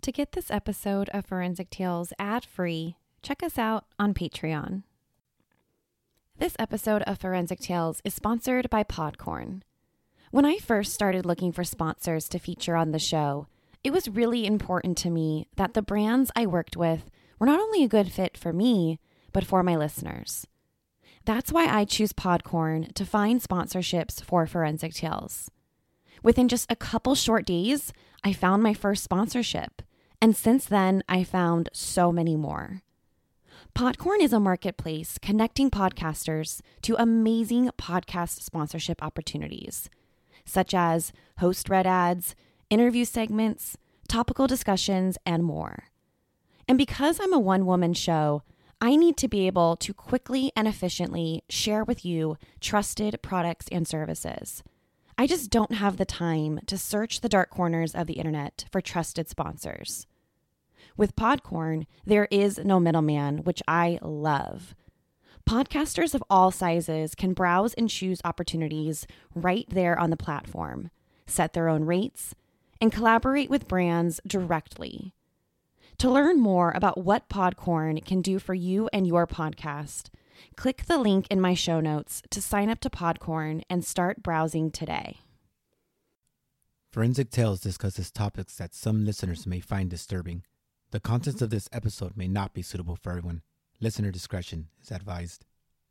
To get this episode of Forensic Tales ad-free, check us out on Patreon. This episode of Forensic Tales is sponsored by Podcorn. When I first started looking for sponsors to feature on the show, it was really important to me that the brands I worked with were not only a good fit for me, but for my listeners. That's why I choose Podcorn to find sponsorships for Forensic Tales. Within just a couple short days, I found my first sponsorship. And since then, I found so many more. Podcorn is a marketplace connecting podcasters to amazing podcast sponsorship opportunities, such as host-read ads, interview segments, topical discussions, and more. And because I'm a one-woman show, I need to be able to quickly and efficiently share with you trusted products and services. I just don't have the time to search the dark corners of the internet for trusted sponsors. With Podcorn, there is no middleman, which I love. Podcasters of all sizes can browse and choose opportunities right there on the platform, set their own rates, and collaborate with brands directly. To learn more about what Podcorn can do for you and your podcast, click the link in my show notes to sign up to Podcorn and start browsing today. Forensic Tales discusses topics that some listeners may find disturbing. The contents of this episode may not be suitable for everyone. Listener discretion is advised.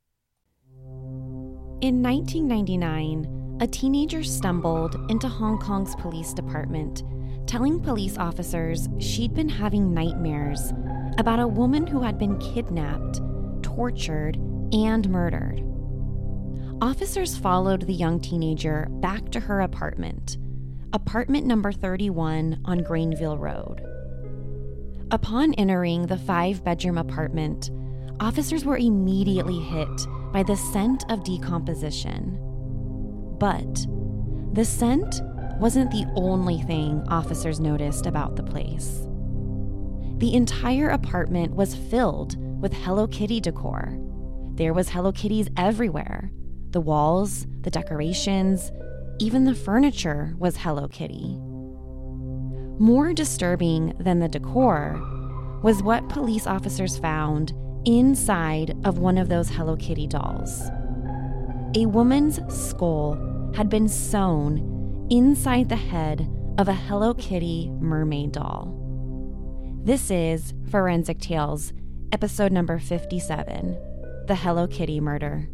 In 1999, a teenager stumbled into Hong Kong's police department, telling police officers she'd been having nightmares about a woman who had been kidnapped, tortured, and murdered. Officers followed the young teenager back to her apartment number 31 on Granville Road. Upon entering the 5-bedroom apartment, officers were immediately hit by the scent of decomposition. But the scent wasn't the only thing officers noticed about the place. The entire apartment was filled with Hello Kitty decor. There was Hello Kitties everywhere. The walls, the decorations, even the furniture was Hello Kitty. More disturbing than the decor was what police officers found inside of one of those Hello Kitty dolls. A woman's skull had been sewn inside the head of a Hello Kitty mermaid doll. This is Forensic Tales, episode number 57, The Hello Kitty Murder.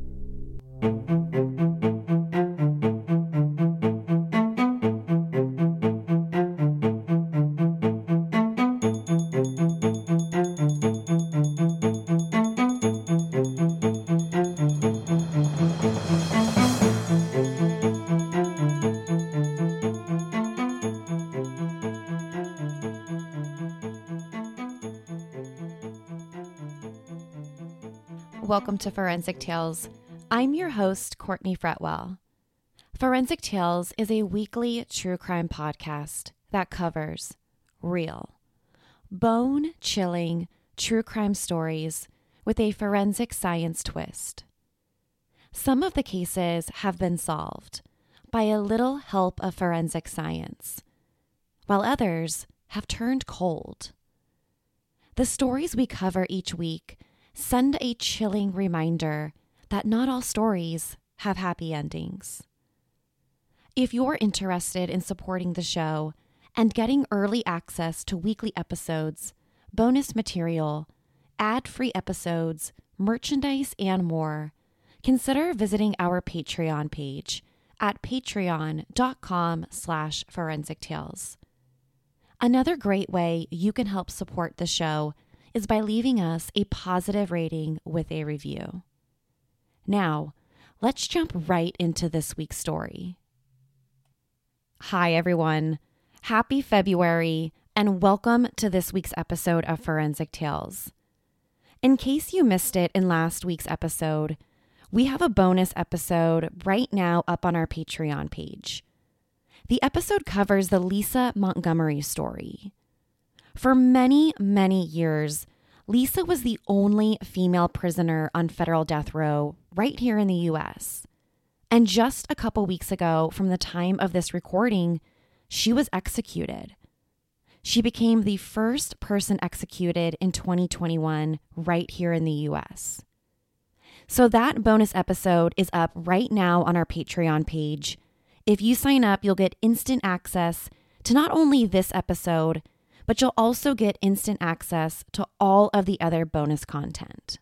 Welcome to Forensic Tales. I'm your host, Courtney Fretwell. Forensic Tales is a weekly true crime podcast that covers real, bone-chilling true crime stories with a forensic science twist. Some of the cases have been solved by a little help of forensic science, while others have turned cold. The stories we cover each week send a chilling reminder that not all stories have happy endings. If you're interested in supporting the show and getting early access to weekly episodes, bonus material, ad-free episodes, merchandise, and more, consider visiting our Patreon page at patreon.com/forensictales. Another great way you can help support the show is by leaving us a positive rating with a review. Now, let's jump right into this week's story. Hi, everyone. Happy February, and welcome to this week's episode of Forensic Tales. In case you missed it in last week's episode, we have a bonus episode right now up on our Patreon page. The episode covers the Lisa Montgomery story. For many, many years, Lisa was the only female prisoner on federal death row right here in the U.S. And just a couple weeks ago from the time of this recording, she was executed. she became the first person executed in 2021 right here in the US. So that bonus episode is up right now on our Patreon page. If you sign up, you'll get instant access to not only this episode, but you'll also get instant access to all of the other bonus content.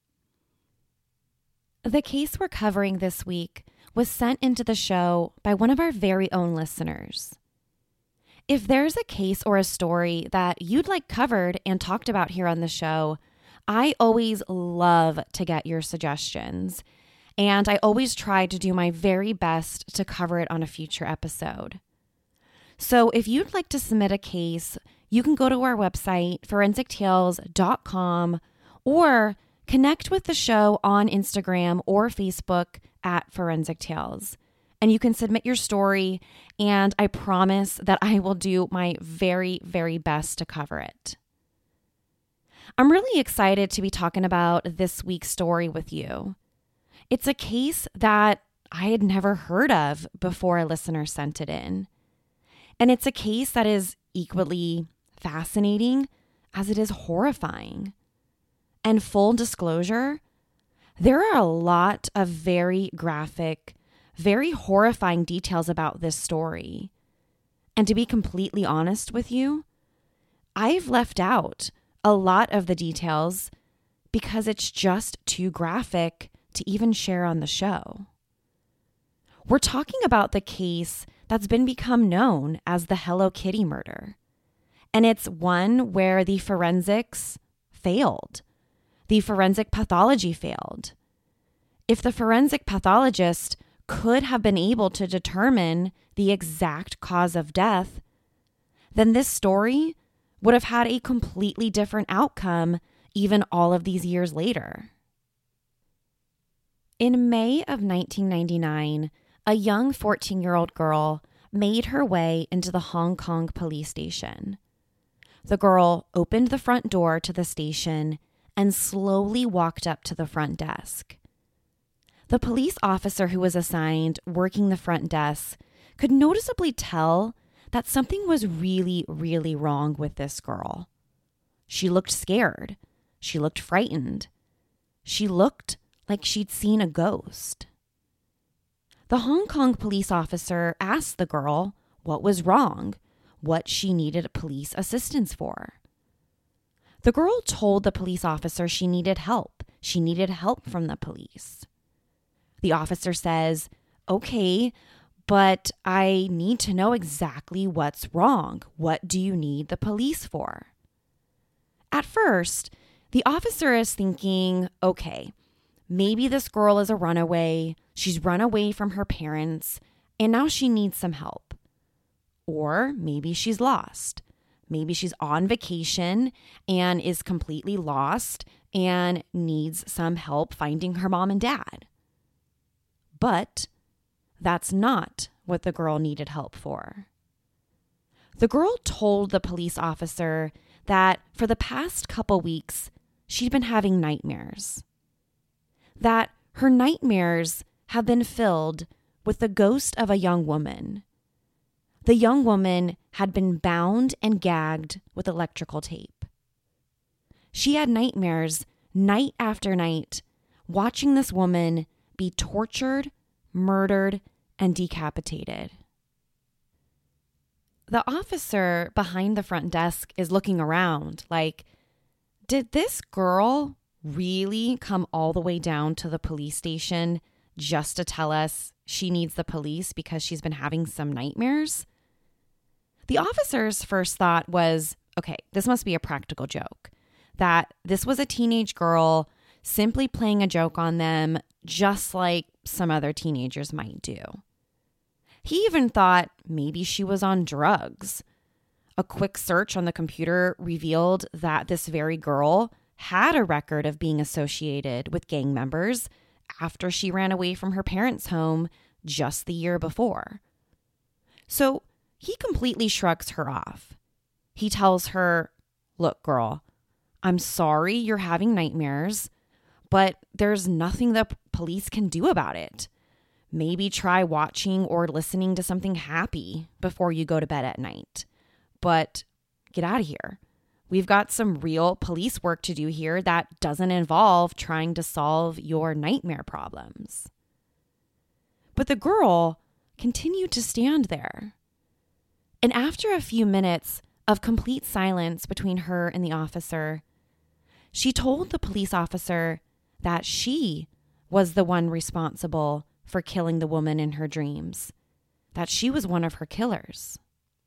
The case we're covering this week was sent into the show by one of our very own listeners. If there's a case or a story that you'd like covered and talked about here on the show, I always love to get your suggestions, and I always try to do my very best to cover it on a future episode. So if you'd like to submit a case, you can go to our website, forensictales.com, or connect with the show on Instagram or Facebook at Forensic Tales. And you can submit your story, and I promise that I will do my very, very best to cover it. I'm really excited to be talking about this week's story with you. It's a case that I had never heard of before a listener sent it in. And it's a case that is equally fascinating as it is horrifying. And full disclosure, there are a lot of very graphic, very horrifying details about this story. And to be completely honest with you, I've left out a lot of the details because it's just too graphic to even share on the show. We're talking about the case that's become known as the Hello Kitty murder. And it's one where the forensics failed. The forensic pathology failed. If the forensic pathologist could have been able to determine the exact cause of death, then this story would have had a completely different outcome even all of these years later. In May of 1999, a young 14-year-old girl made her way into the Hong Kong police station. The girl opened the front door to the station and slowly walked up to the front desk. The police officer who was assigned working the front desk could noticeably tell that something was really, really wrong with this girl. She looked scared. She looked frightened. She looked like she'd seen a ghost. The Hong Kong police officer asked the girl what was wrong, what she needed police assistance for. The girl told the police officer she needed help. She needed help from the police. The officer says, "Okay, but I need to know exactly what's wrong. What do you need the police for?" At first, the officer is thinking, okay, maybe this girl is a runaway. She's run away from her parents, and now she needs some help. Or maybe she's lost. Maybe she's on vacation and is completely lost and needs some help finding her mom and dad. But that's not what the girl needed help for. The girl told the police officer that for the past couple weeks, she'd been having nightmares. That her nightmares have been filled with the ghost of a young woman. The young woman had been bound and gagged with electrical tape. She had nightmares night after night, watching this woman be tortured, murdered, and decapitated. The officer behind the front desk is looking around like, did this girl really come all the way down to the police station just to tell us she needs the police because she's been having some nightmares? The officer's first thought was, okay, this must be a practical joke, that this was a teenage girl simply playing a joke on them just like some other teenagers might do. He even thought maybe she was on drugs. A quick search on the computer revealed that this very girl had a record of being associated with gang members after she ran away from her parents' home just the year before. So he completely shrugs her off. He tells her, "Look, girl, I'm sorry you're having nightmares, but there's nothing the police can do about it. Maybe try watching or listening to something happy before you go to bed at night. But get out of here. We've got some real police work to do here that doesn't involve trying to solve your nightmare problems. But the girl continued to stand there. And after a few minutes of complete silence between her and the officer, she told the police officer that she was the one responsible for killing the woman in her dreams, that she was one of her killers.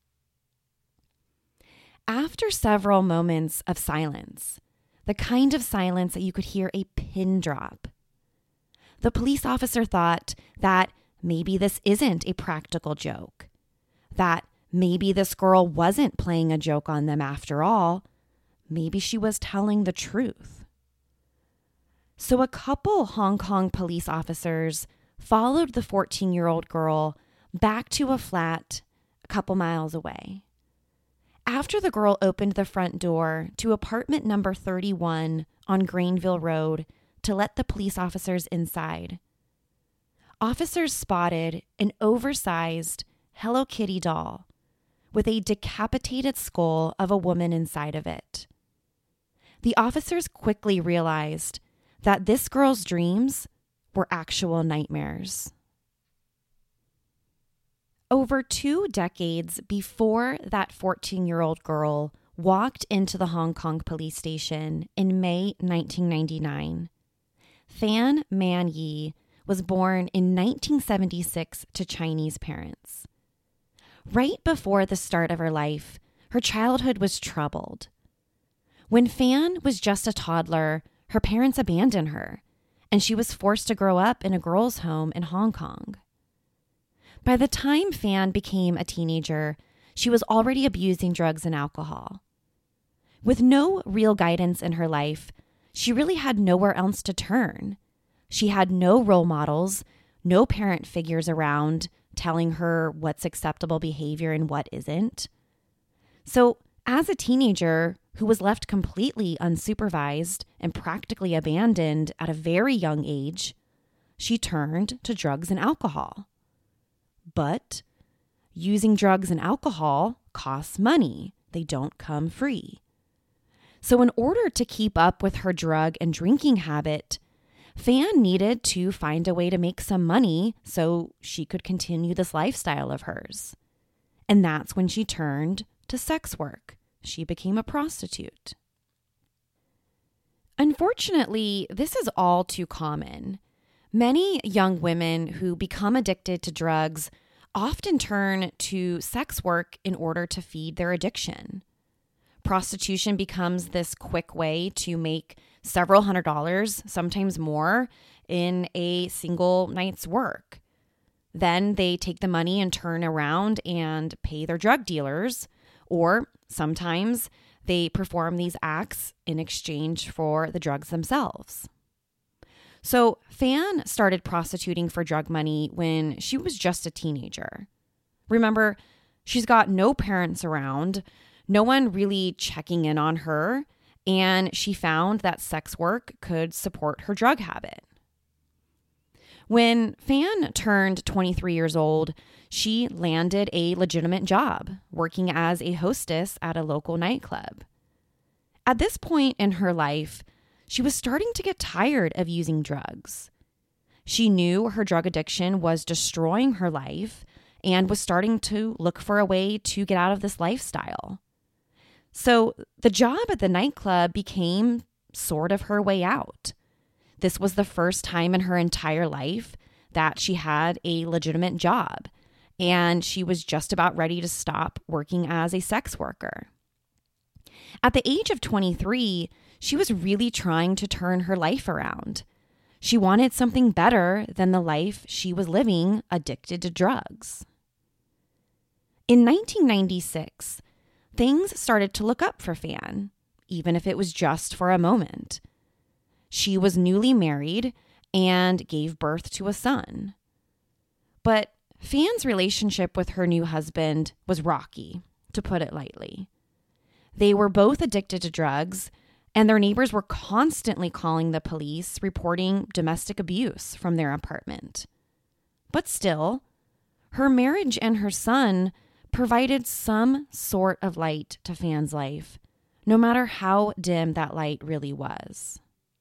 After several moments of silence, the kind of silence that you could hear a pin drop, the police officer thought that maybe this isn't a practical joke, that maybe this girl wasn't playing a joke on them after all. Maybe she was telling the truth. So a couple Hong Kong police officers followed the 14-year-old girl back to a flat a couple miles away. After the girl opened the front door to apartment number 31 on Granville Road to let the police officers inside, officers spotted an oversized Hello Kitty doll with a decapitated skull of a woman inside of it. The officers quickly realized that this girl's dreams were actual nightmares. Over 2 decades before that 14-year-old girl walked into the Hong Kong police station in May 1999, Fan Man Yi was born in 1976 to Chinese parents. Right before the start of her life, her childhood was troubled. When Fan was just a toddler, her parents abandoned her, and she was forced to grow up in a girls' home in Hong Kong. By the time Fan became a teenager, she was already abusing drugs and alcohol. With no real guidance in her life, she really had nowhere else to turn. She had no role models, no parent figures around telling her what's acceptable behavior and what isn't. So, as a teenager who was left completely unsupervised and practically abandoned at a very young age, she turned to drugs and alcohol. But using drugs and alcohol costs money. They don't come free. So in order to keep up with her drug and drinking habit, Fan needed to find a way to make some money so she could continue this lifestyle of hers. And that's when she turned to sex work. She became a prostitute. Unfortunately, this is all too common. Many young women who become addicted to drugs often turn to sex work in order to feed their addiction. Prostitution becomes this quick way to make several $100s, sometimes more, in a single night's work. Then they take the money and turn around and pay their drug dealers, or sometimes they perform these acts in exchange for the drugs themselves. So Fan started prostituting for drug money when she was just a teenager. Remember, she's got no parents around, no one really checking in on her, and she found that sex work could support her drug habit. When Fan turned 23 years old, she landed a legitimate job working as a hostess at a local nightclub. At this point in her life, she was starting to get tired of using drugs. She knew her drug addiction was destroying her life and was starting to look for a way to get out of this lifestyle. So the job at the nightclub became sort of her way out. This was the first time in her entire life that she had a legitimate job, and she was just about ready to stop working as a sex worker. At the age of 23, she was really trying to turn her life around. She wanted something better than the life she was living addicted to drugs. In 1996, things started to look up for Fan, even if it was just for a moment. She was newly married and gave birth to a son. But Fan's relationship with her new husband was rocky, to put it lightly. They were both addicted to drugs, and their neighbors were constantly calling the police, reporting domestic abuse from their apartment. But still, her marriage and her son provided some sort of light to Fan's life, no matter how dim that light really was.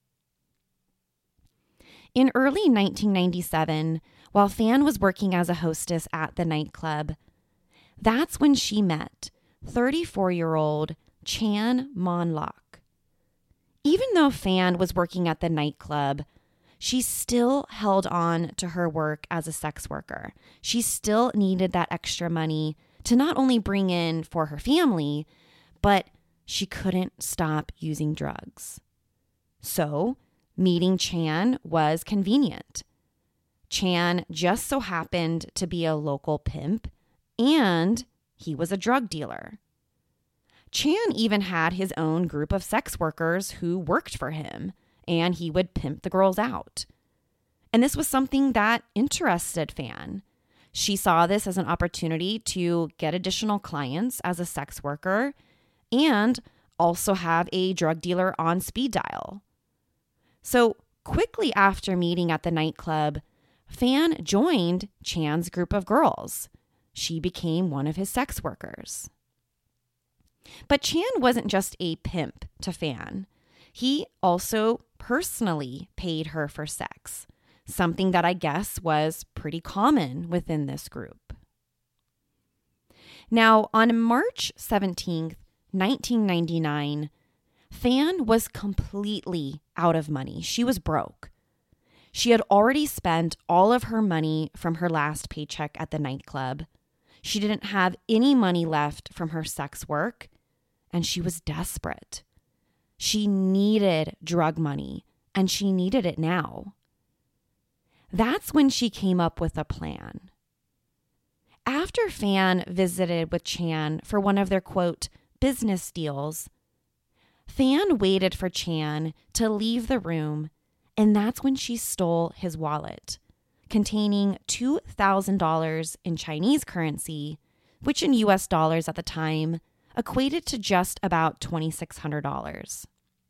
In early 1997, while Fan was working as a hostess at the nightclub, that's when she met 34-year-old Chan Mon-lak. Even though Fan was working at the nightclub, she still held on to her work as a sex worker. She still needed that extra money to not only bring in for her family, but she couldn't stop using drugs. So, meeting Chan was convenient. Chan just so happened to be a local pimp, and he was a drug dealer. Chan even had his own group of sex workers who worked for him, and he would pimp the girls out. And this was something that interested Fan. She saw this as an opportunity to get additional clients as a sex worker and also have a drug dealer on speed dial. So quickly after meeting at the nightclub, Fan joined Chan's group of girls. She became one of his sex workers. But Chan wasn't just a pimp to Fan. He also personally paid her for sex, something that I guess was pretty common within this group. Now, on March 17th, 1999, Fan was completely out of money. She was broke. She had already spent all of her money from her last paycheck at the nightclub. She didn't have any money left from her sex work, and she was desperate. She needed drug money, and she needed it now. That's when she came up with a plan. After Fan visited with Chan for one of their, quote, business deals, Fan waited for Chan to leave the room, and that's when she stole his wallet, containing $2,000 in Chinese currency, which in US dollars at the time equated to just about $2,600.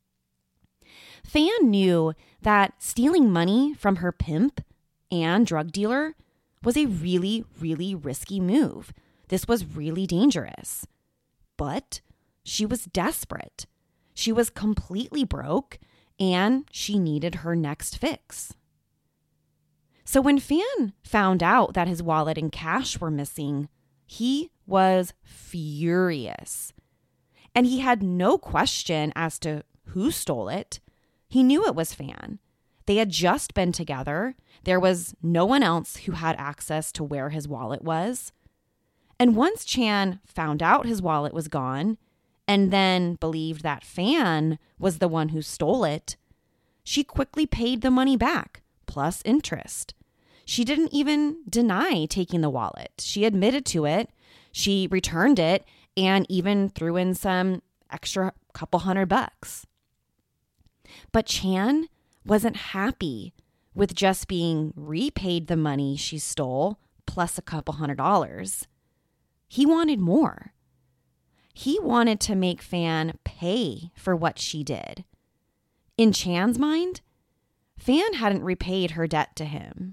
Fan knew that stealing money from her pimp and drug dealer was a really, really risky move. This was really dangerous. But she was desperate. She was completely broke, and she needed her next fix. So when Fan found out that his wallet and cash were missing, he was furious. And he had no question as to who stole it. He knew it was Fan. They had just been together. There was no one else who had access to where his wallet was. And once Chan found out his wallet was gone, and then believed that Fan was the one who stole it, she quickly paid the money back, plus interest. She didn't even deny taking the wallet. She admitted to it. She returned it and even threw in some extra couple $100. But Chan wasn't happy with just being repaid the money she stole plus a couple $100. He wanted more. He wanted to make Fan pay for what she did. In Chan's mind, Fan hadn't repaid her debt to him.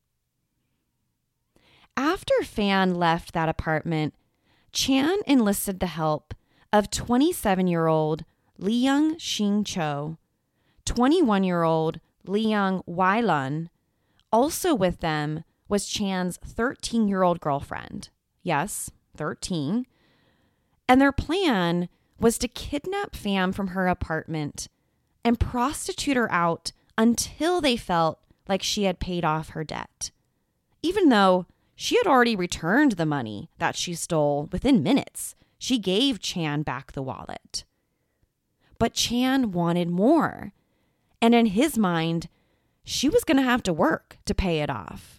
After Fan left that apartment, Chan enlisted the help of 27-year-old Liang Xing Cho, 21-year-old Liang Weilun. Also with them was Chan's 13-year-old girlfriend. Yes, 13. And their plan was to kidnap Fan from her apartment and prostitute her out until they felt like she had paid off her debt, even though she had already returned the money that she stole within minutes. She gave Chan back the wallet. But Chan wanted more. And in his mind, she was going to have to work to pay it off.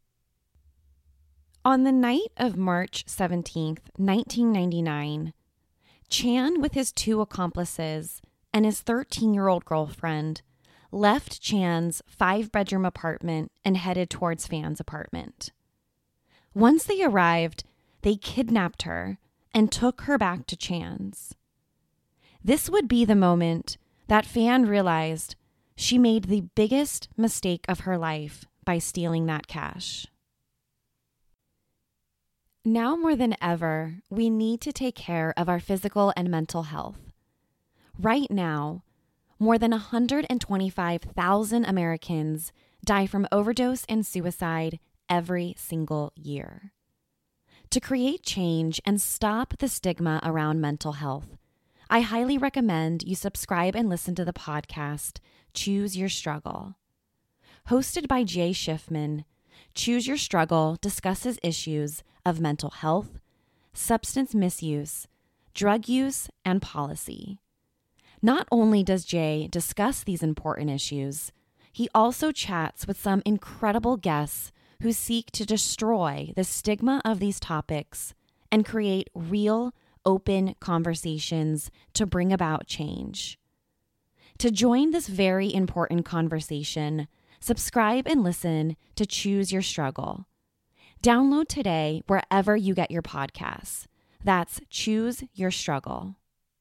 On the night of March 17th, 1999, Chan, with his 2 accomplices and his 13-year-old girlfriend, left Chan's 5-bedroom apartment and headed towards Fan's apartment. Once they arrived, they kidnapped her and took her back to Chan's. This would be the moment that Fan realized she made the biggest mistake of her life by stealing that cash. Now more than ever, we need to take care of our physical and mental health. Right now, more than 125,000 Americans die from overdose and suicide every single year. To create change and stop the stigma around mental health, I highly recommend you subscribe and listen to the podcast, Choose Your Struggle. Hosted by Jay Schiffman, Choose Your Struggle discusses issues of mental health, substance misuse, drug use, and policy. Not only does Jay discuss these important issues, he also chats with some incredible guests who seek to destroy the stigma of these topics and create real, open conversations to bring about change. To join this very important conversation, subscribe and listen to Choose Your Struggle. Download today wherever you get your podcasts. That's Choose Your Struggle.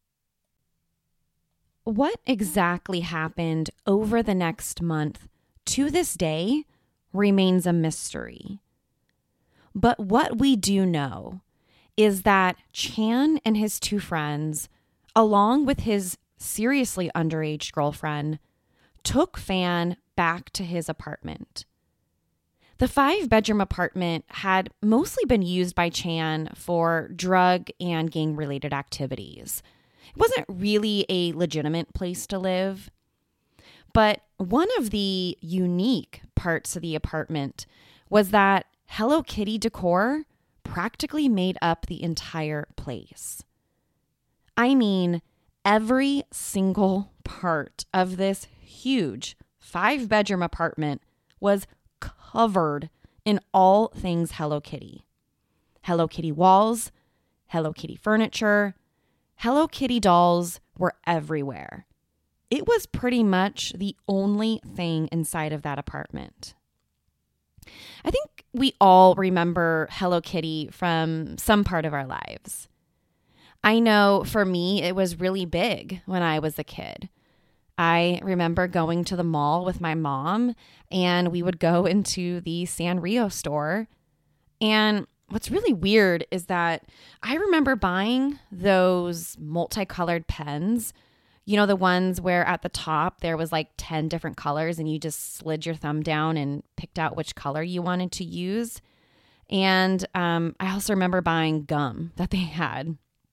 What exactly happened over the next month to this day remains a mystery. But what we do know is that Chan and his two friends, along with his seriously underage girlfriend, took Fan back to his apartment. The 5-bedroom apartment had mostly been used by Chan for drug and gang-related activities. It wasn't really a legitimate place to live. But one of the unique parts of the apartment was that Hello Kitty decor practically made up the entire place. I mean, every single part of this huge 5-bedroom apartment was covered in all things Hello Kitty. Hello Kitty walls, Hello Kitty furniture, Hello Kitty dolls were everywhere. It was pretty much the only thing inside of that apartment. I think we all remember Hello Kitty from some part of our lives. I know for me, it was really big when I was a kid. I remember going to the mall with my mom, and we would go into the Sanrio store. And what's really weird is that I remember buying those multicolored pens, you know, the ones where at the top there was like 10 different colors and you just slid your thumb down and picked out which color you wanted to use. And I also remember buying gum that they had.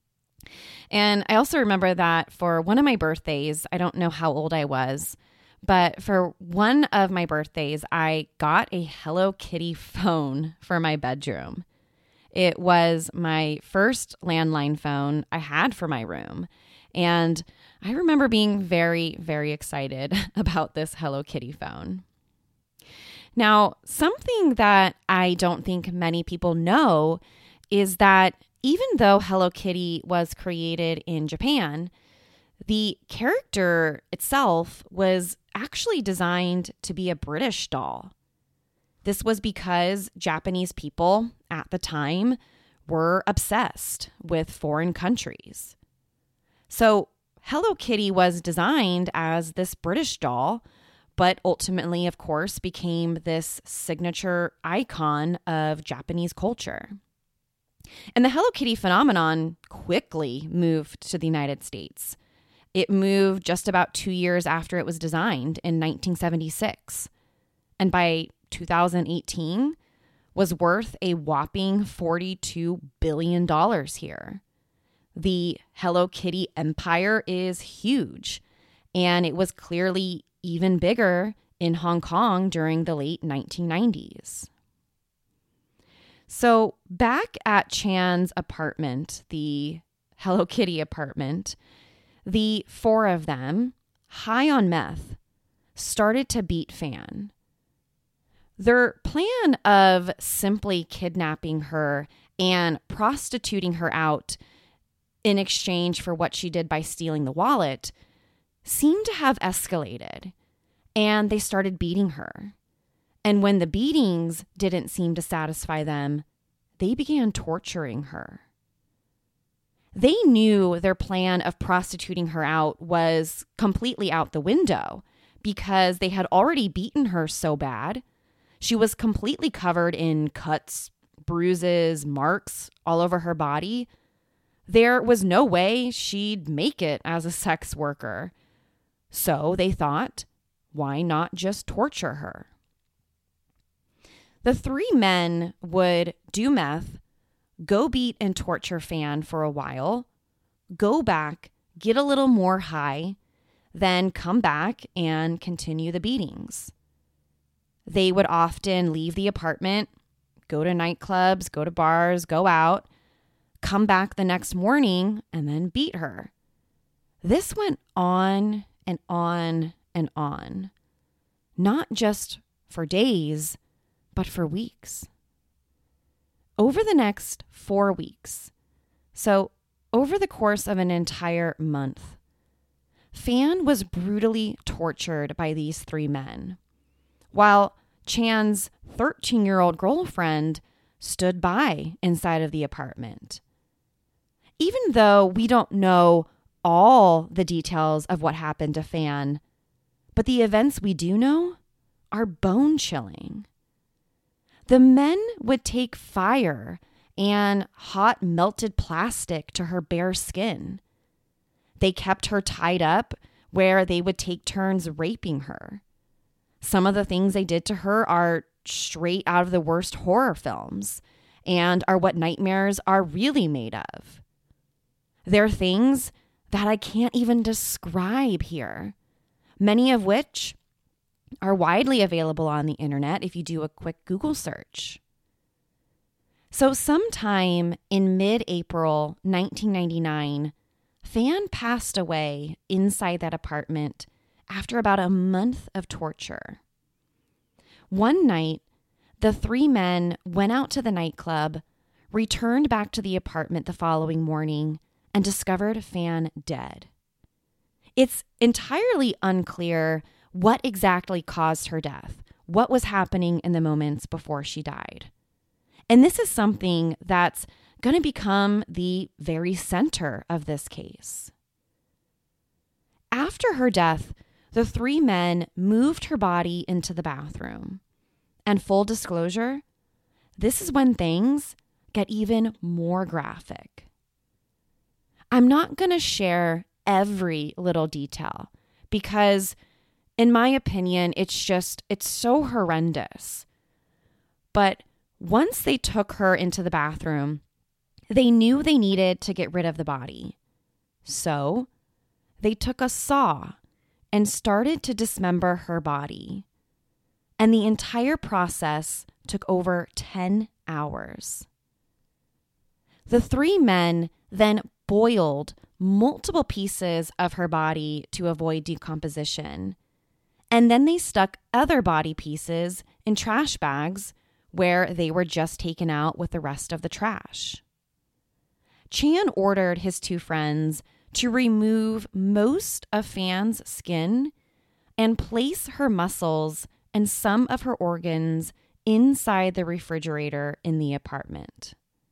And I also remember that for one of my birthdays, I don't know how old I was, but for one of my birthdays, I got a Hello Kitty phone for my bedroom. It was my first landline phone I had for my room. And I remember being very, very excited about this Hello Kitty phone. Now, something that I don't think many people know is that even though Hello Kitty was created in Japan, the character itself was actually designed to be a British doll. This was because Japanese people at the time were obsessed with foreign countries. So Hello Kitty was designed as this British doll, but ultimately, of course, became this signature icon of Japanese culture. And the Hello Kitty phenomenon quickly moved to the United States. It moved just about 2 years after it was designed in 1976. And by 2018, was worth a whopping $42 billion here. The Hello Kitty empire is huge, and it was clearly even bigger in Hong Kong during the late 1990s. So back at Chan's apartment, the Hello Kitty apartment, the 4 of them, high on meth, started to beat Fan. Their plan of simply kidnapping her and prostituting her out in exchange for what she did by stealing the wallet seemed to have escalated, and they started beating her. And when the beatings didn't seem to satisfy them, they began torturing her. They knew their plan of prostituting her out was completely out the window because they had already beaten her so bad. She was completely covered in cuts, bruises, marks all over her body, there was no way she'd make it as a sex worker. So they thought, why not just torture her? The 3 men would do meth, go beat and torture Fan for a while, go back, get a little more high, then come back and continue the beatings. They would often leave the apartment, go to nightclubs, go to bars, go out, come back the next morning, and then beat her. This went on and on and on, not just for days, but for weeks. Over the next 4 weeks, so over the course of an entire month, Fan was brutally tortured by these 3 men, while Chan's 13-year-old girlfriend stood by inside of the apartment. Even though we don't know all the details of what happened to Fan, but the events we do know are bone-chilling. The men would take fire and hot melted plastic to her bare skin. They kept her tied up where they would take turns raping her. Some of the things they did to her are straight out of the worst horror films and are what nightmares are really made of. They're things that I can't even describe here, many of which are widely available on the internet if you do a quick Google search. So sometime in mid-April 1999, Fan passed away inside that apartment after about a month of torture. One night, the 3 men went out to the nightclub, returned back to the apartment the following morning, and discovered Fan dead. It's entirely unclear what exactly caused her death, what was happening in the moments before she died. And this is something that's going to become the very center of this case. After her death, the 3 men moved her body into the bathroom. And full disclosure, this is when things get even more graphic. I'm not going to share every little detail because, in my opinion, it's so horrendous. But once they took her into the bathroom, they knew they needed to get rid of the body. So they took a saw and started to dismember her body. And the entire process took over 10 hours. The 3 men then boiled multiple pieces of her body to avoid decomposition. And then they stuck other body pieces in trash bags where they were just taken out with the rest of the trash. Chan ordered his 2 friends to remove most of Fan's skin and place her muscles and some of her organs inside the refrigerator in the apartment.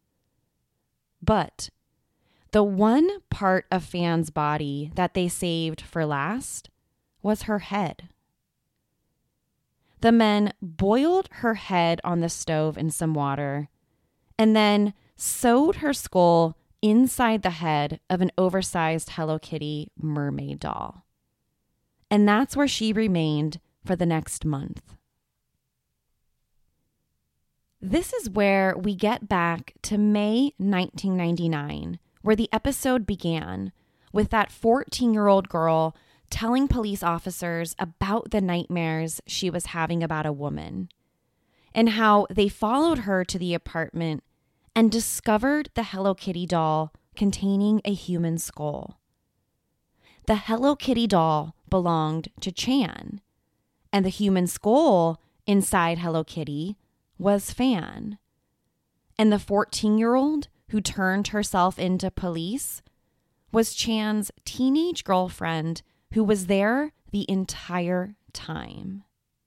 But the one part of Fan's body that they saved for last was her head. The men boiled her head on the stove in some water and then sewed her skull inside the head of an oversized Hello Kitty mermaid doll. And that's where she remained for the next month. This is where we get back to May 1999, where the episode began with that 14-year-old girl telling police officers about the nightmares she was having about a woman and how they followed her to the apartment and discovered the Hello Kitty doll containing a human skull. The Hello Kitty doll belonged to Chan, and the human skull inside Hello Kitty was Fan. And the 14-year-old who turned herself into police was Chan's teenage girlfriend who was there the entire time.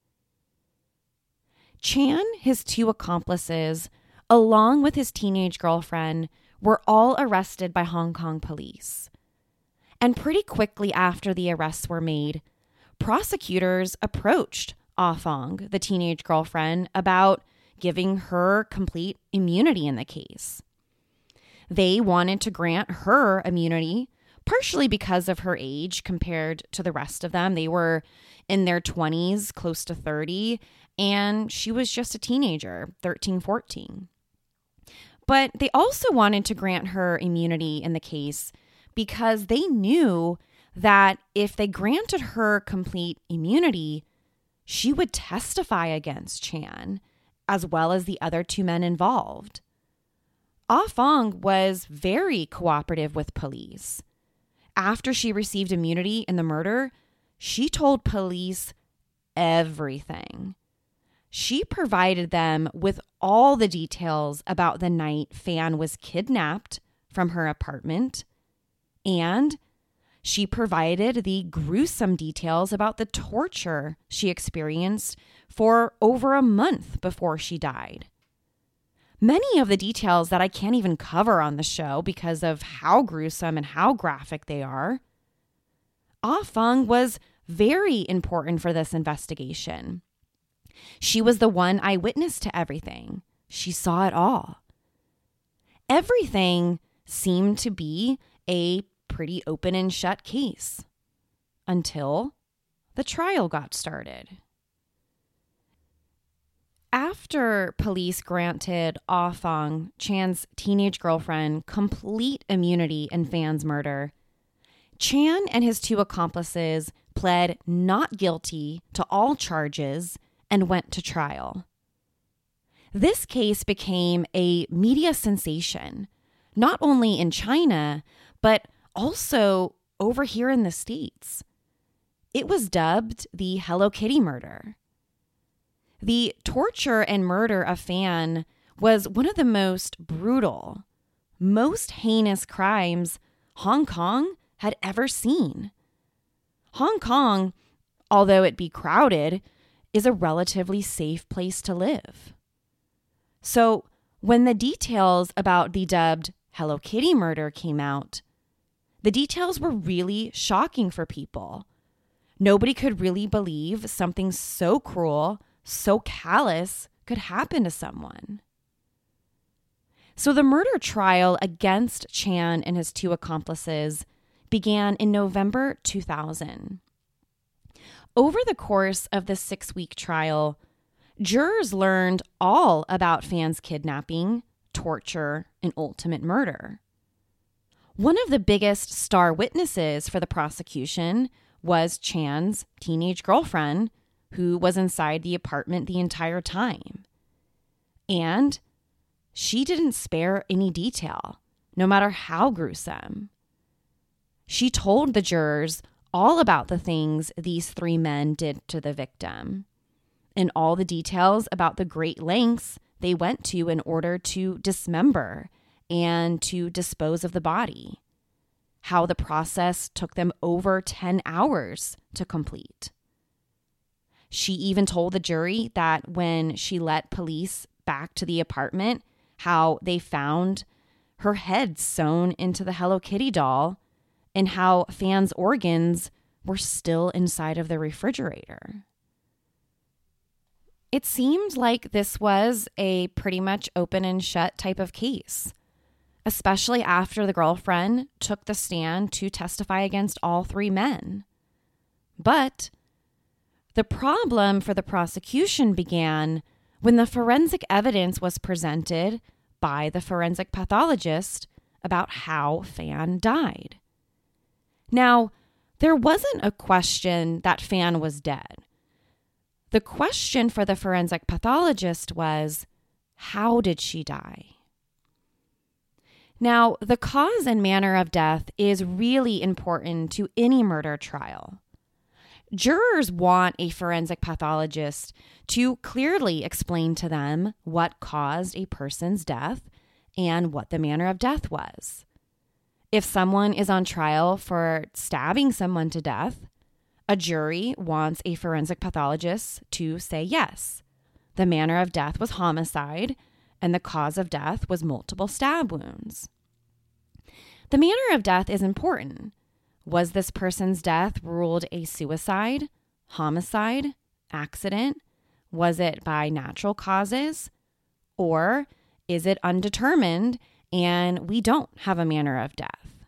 Chan, his 2 accomplices, along with his teenage girlfriend, were all arrested by Hong Kong police. And pretty quickly after the arrests were made, prosecutors approached Ah Fong, the teenage girlfriend, about giving her complete immunity in the case. They wanted to grant her immunity, partially because of her age compared to the rest of them. They were in their 20s, close to 30, and she was just a teenager, 13, 14. But they also wanted to grant her immunity in the case because they knew that if they granted her complete immunity, she would testify against Chan, as well as the other two men involved. Ah Fong was very cooperative with police. After she received immunity in the murder, she told police everything. She provided them with all the details about the night Fan was kidnapped from her apartment, and she provided the gruesome details about the torture she experienced for over a month before she died. Many of the details that I can't even cover on the show because of how gruesome and how graphic they are. Ah Fong was very important for this investigation. She was the one eyewitness to everything. She saw it all. Everything seemed to be a pretty open and shut case until the trial got started. After police granted Ah Fong, Chan's teenage girlfriend, complete immunity in Fan's murder, Chan and his two accomplices pled not guilty to all charges and went to trial. This case became a media sensation, not only in China, but also over here in the States. It was dubbed the Hello Kitty murder. The torture and murder of Fan was one of the most brutal, most heinous crimes Hong Kong had ever seen. Hong Kong, although it be crowded, is a relatively safe place to live. So when the details about the dubbed Hello Kitty murder came out, the details were really shocking for people. Nobody could really believe something so cruel, so callous could happen to someone. So the murder trial against Chan and his two accomplices began in November 2000. Over the course of the 6-week trial, jurors learned all about Fan's kidnapping, torture, and ultimate murder. One of the biggest star witnesses for the prosecution was Chan's teenage girlfriend, who was inside the apartment the entire time. And she didn't spare any detail, no matter how gruesome. She told the jurors all about the things these three men did to the victim, and all the details about the great lengths they went to in order to dismember and to dispose of the body, how the process took them over 10 hours to complete. She even told the jury that when she let police back to the apartment, how they found her head sewn into the Hello Kitty doll and how Fan's organs were still inside of the refrigerator. It seemed like this was a pretty much open and shut type of case, especially after the girlfriend took the stand to testify against all three men. But the problem for the prosecution began when the forensic evidence was presented by the forensic pathologist about how Fan died. Now, there wasn't a question that Fan was dead. The question for the forensic pathologist was, how did she die? Now, the cause and manner of death is really important to any murder trial. Jurors want a forensic pathologist to clearly explain to them what caused a person's death and what the manner of death was. If someone is on trial for stabbing someone to death, a jury wants a forensic pathologist to say yes, the manner of death was homicide and the cause of death was multiple stab wounds. The manner of death is important. Was this person's death ruled a suicide, homicide, accident? Was it by natural causes? Or is it undetermined and we don't have a manner of death?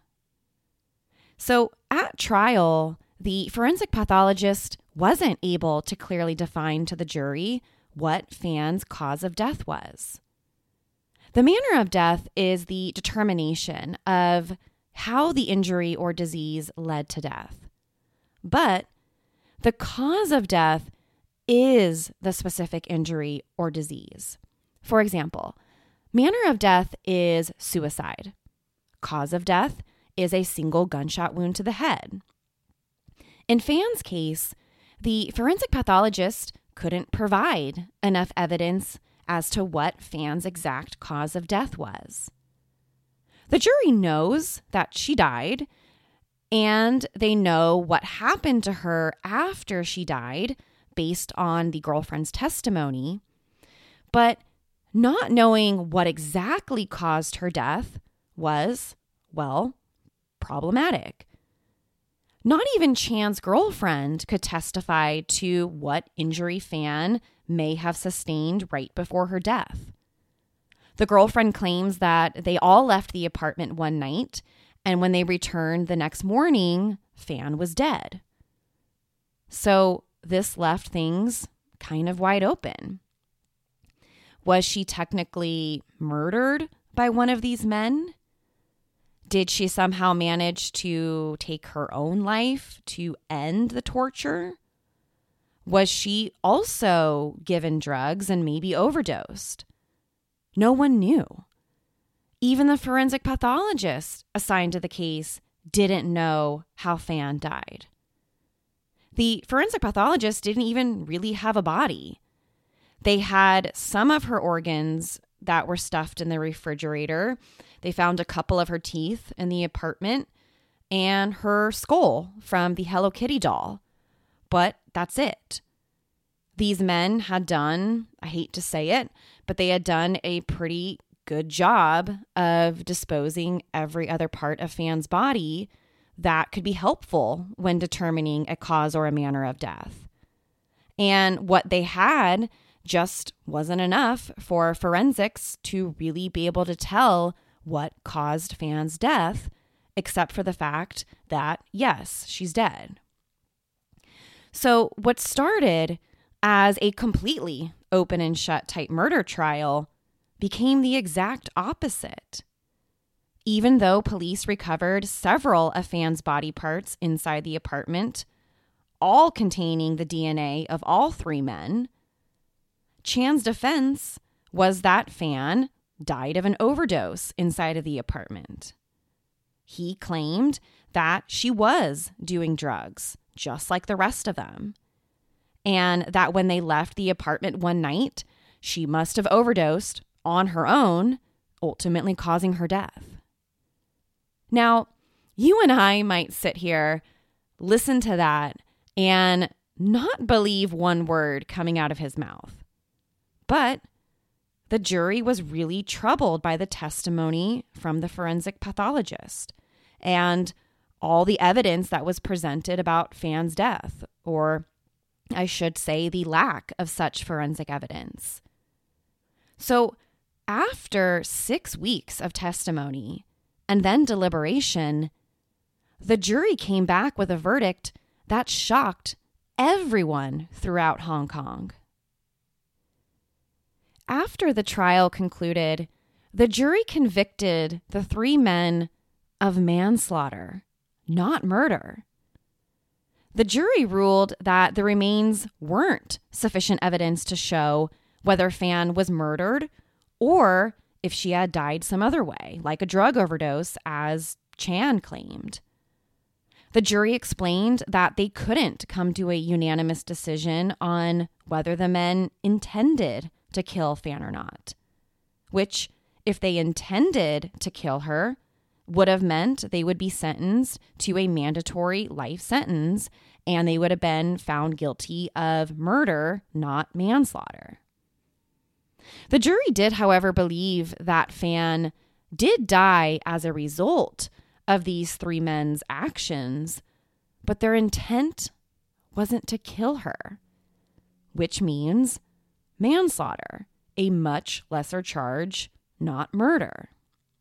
So at trial, the forensic pathologist wasn't able to clearly define to the jury what Fan's cause of death was. The manner of death is the determination of how the injury or disease led to death. But the cause of death is the specific injury or disease. For example, manner of death is suicide. Cause of death is a single gunshot wound to the head. In Fan's case, the forensic pathologist couldn't provide enough evidence as to what Fan's exact cause of death was. The jury knows that she died, and they know what happened to her after she died based on the girlfriend's testimony, but not knowing what exactly caused her death was, well, problematic. Not even Chan's girlfriend could testify to what injury Fan may have sustained right before her death. The girlfriend claims that they all left the apartment one night, and when they returned the next morning, Fan was dead. So this left things kind of wide open. Was she technically murdered by one of these men? Did she somehow manage to take her own life to end the torture? Was she also given drugs and maybe overdosed? No one knew. Even the forensic pathologist assigned to the case didn't know how Fan died. The forensic pathologist didn't even really have a body. They had some of her organs that were stuffed in the refrigerator. They found a couple of her teeth in the apartment and her skull from the Hello Kitty doll. But that's it. These men had done, I hate to say it, but they had done a pretty good job of disposing every other part of Fan's body that could be helpful when determining a cause or a manner of death. And what they had just wasn't enough for forensics to really be able to tell what caused Fan's death, except for the fact that, yes, she's dead. So what started as a completely open and shut type murder trial became the exact opposite. Even though police recovered several of Fan's body parts inside the apartment, all containing the DNA of all three men, Chan's defense was that Fan died of an overdose inside of the apartment. He claimed that she was doing drugs, just like the rest of them, and that when they left the apartment one night, she must have overdosed on her own, ultimately causing her death. Now, you and I might sit here, listen to that, and not believe one word coming out of his mouth. But the jury was really troubled by the testimony from the forensic pathologist and all the evidence that was presented about Fan's death, or I should say the lack of such forensic evidence. So after 6 weeks of testimony and then deliberation, the jury came back with a verdict that shocked everyone throughout Hong Kong. After the trial concluded, the jury convicted the three men of manslaughter, not murder. The jury ruled that the remains weren't sufficient evidence to show whether Fan was murdered or if she had died some other way, like a drug overdose, as Chan claimed. The jury explained that they couldn't come to a unanimous decision on whether the men intended to kill Fan or not, which, if they intended to kill her, would have meant they would be sentenced to a mandatory life sentence and they would have been found guilty of murder, not manslaughter. The jury did, however, believe that Fan did die as a result of these three men's actions, but their intent wasn't to kill her, which means manslaughter, a much lesser charge, not murder.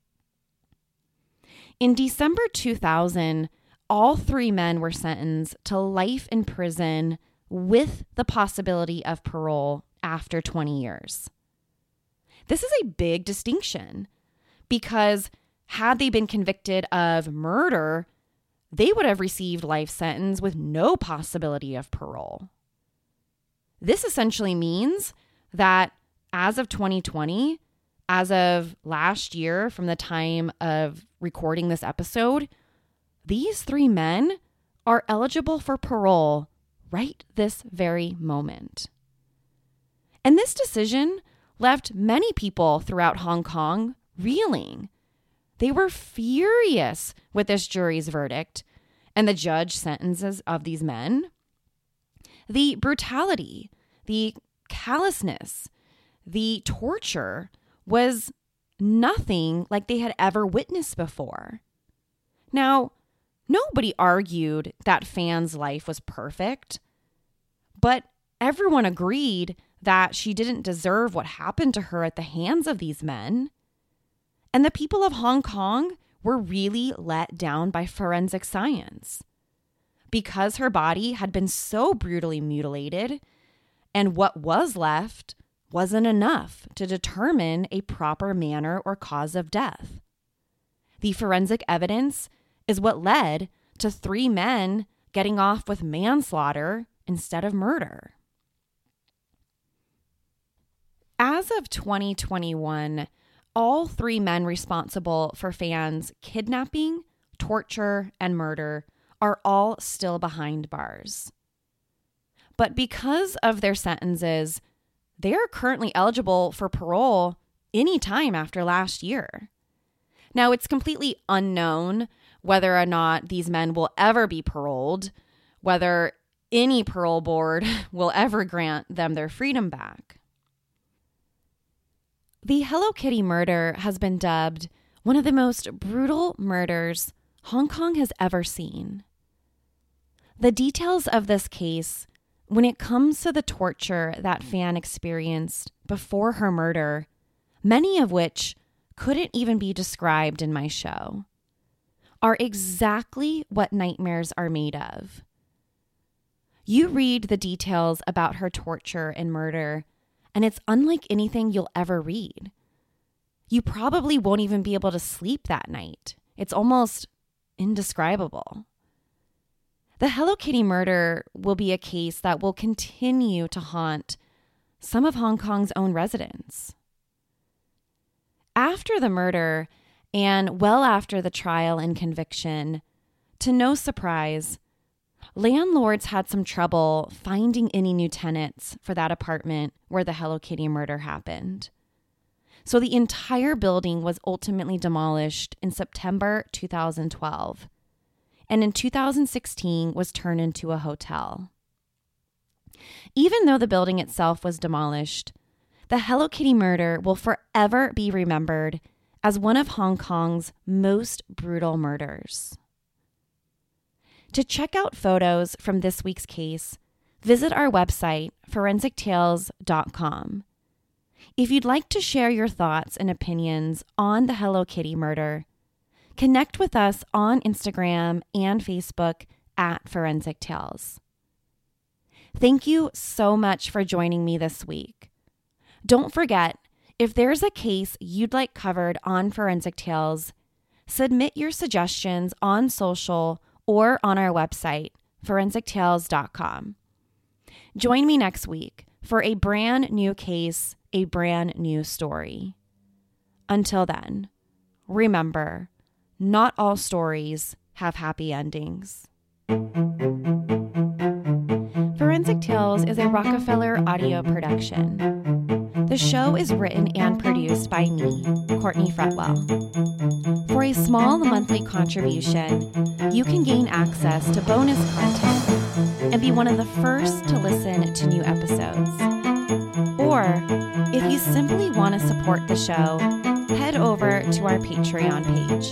In December 2000, all 3 men were sentenced to life in prison with the possibility of parole after 20 years. This is a big distinction because had they been convicted of murder, they would have received life sentence with no possibility of parole. This essentially means that as of 2020, as of last year, from the time of recording this episode, these 3 men are eligible for parole right this very moment. And this decision left many people throughout Hong Kong reeling. They were furious with this jury's verdict and the judge sentences of these men. The brutality, the callousness, the torture was nothing like they had ever witnessed before. Now, nobody argued that Fan's life was perfect, but everyone agreed that she didn't deserve what happened to her at the hands of these men. And the people of Hong Kong were really let down by forensic science. Because her body had been so brutally mutilated, and what was left wasn't enough to determine a proper manner or cause of death. The forensic evidence is what led to 3 men getting off with manslaughter instead of murder. As of 2021, all 3 men responsible for Fan's kidnapping, torture, and murder are all still behind bars. But because of their sentences, they are currently eligible for parole anytime after last year. Now, it's completely unknown whether or not these men will ever be paroled, whether any parole board will ever grant them their freedom back. The Hello Kitty murder has been dubbed one of the most brutal murders Hong Kong has ever seen. The details of this case, when it comes to the torture that Fan experienced before her murder, many of which couldn't even be described in my show, are exactly what nightmares are made of. You read the details about her torture and murder, and it's unlike anything you'll ever read. You probably won't even be able to sleep that night. It's almost indescribable. The Hello Kitty murder will be a case that will continue to haunt some of Hong Kong's own residents. After the murder, and well after the trial and conviction, to no surprise, landlords had some trouble finding any new tenants for that apartment where the Hello Kitty murder happened. So the entire building was ultimately demolished in September 2012, and in 2016 was turned into a hotel. Even though the building itself was demolished, the Hello Kitty murder will forever be remembered as one of Hong Kong's most brutal murders. To check out photos from this week's case, visit our website, forensictales.com. If you'd like to share your thoughts and opinions on the Hello Kitty murder, connect with us on Instagram and Facebook at Forensic Tales. Thank you so much for joining me this week. Don't forget, if there's a case you'd like covered on Forensic Tales, submit your suggestions on social or on our website, forensictales.com. Join me next week for a brand new case, a brand new story. Until then, remember, not all stories have happy endings. Forensic Tales is a Rockefeller audio production. The show is written and produced by me, Courtney Fretwell. For a small monthly contribution, you can gain access to bonus content and be one of the first to listen to new episodes. Or, if you simply want to support the show, head over to our Patreon page,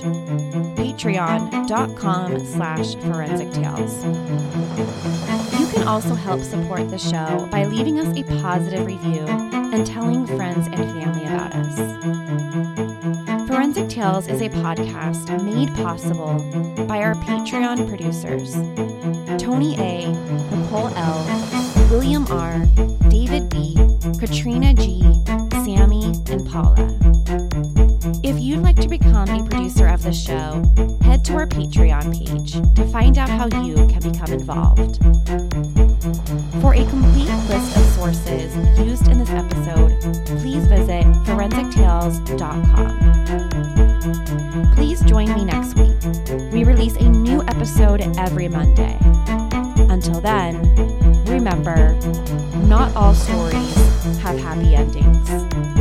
patreon.com/forensictales. You can also help support the show by leaving us a positive review and telling friends and family about us. Forensic Tales is a podcast made possible by our Patreon producers, Tony A., Nicole L., William R., David B., Katrina G., Sammy, and Paula. If you'd like to become a producer of the show, head to our Patreon page to find out how you can become involved. For a complete list of sources used in this episode, please visit forensictales.com. Please join me next week. We release a new episode every Monday. Until then, remember, not all stories have happy endings.